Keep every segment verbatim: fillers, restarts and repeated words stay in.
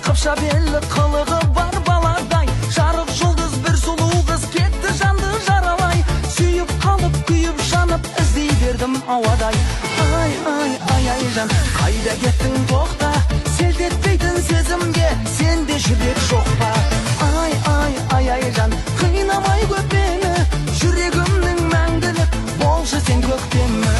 қыпша белі қылығы бар баладай, жарық жұлдыз бір сұлу қыз кетті жанды жаралай. Сүйіп қалып күйіп жанып іздей бердім ауадай. Ай ай ай ай жан, қайда кеттің тоқта, селт етпейтін сезімге сенде жүрек жоқ па? Ай ай ай ай жан, қинамай көп мені, жүрегімнің мәңгілік болшы сен көктемі.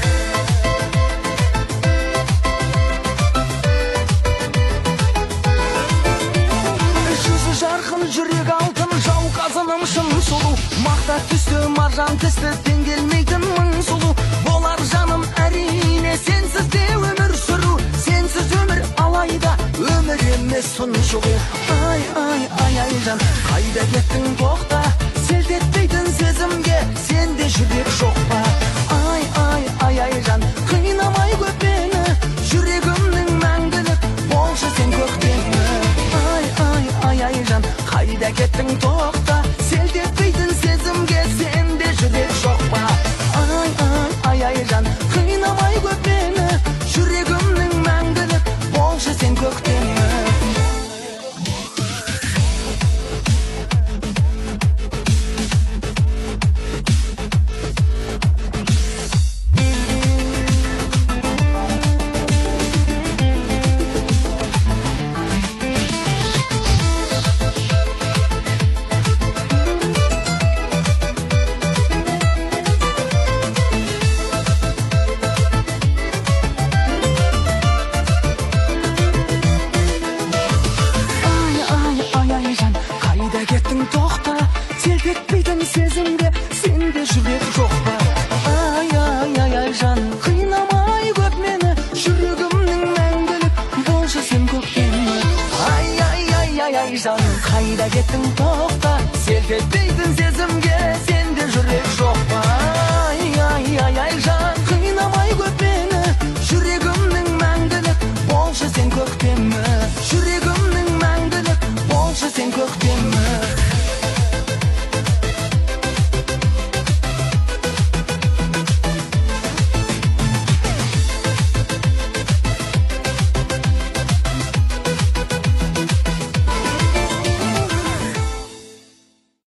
Жүзі жарқын жүрек алтын, жауқазыным шын сұлу, мақта түсті маржан тісті теңгелмейтін мың сұлу. Болар жаным әрине сенсіз де өмір сүру, сенсіз өмір алайда өмір емес тұншығу. Ай ай ай ай жан, қайда кеттің тоқта, селт етпейтін сезімге сенде жүрек жоқ па? Ай ай ай ай жан, қинамай көп мені, жүрегімнің мәңгілік болшы сен көктемі. Ай ай ай ай жан, қайда кеттің тоқта, селт етпейтін сезімге сенде жүрек жоқ па? Ай ай ай ай жан, қинамай көп мені, жүрегімнің мәңгілік болшы сен көктемі. Сезімге сенде жүрек жоқ па? Ай ай ай ай жан, қинамай көп мені, жүрегімнің мәңгілік болшы сен көктемі. Ай ай ай ай ай жан, қайда кеттің тоқта, селт етпей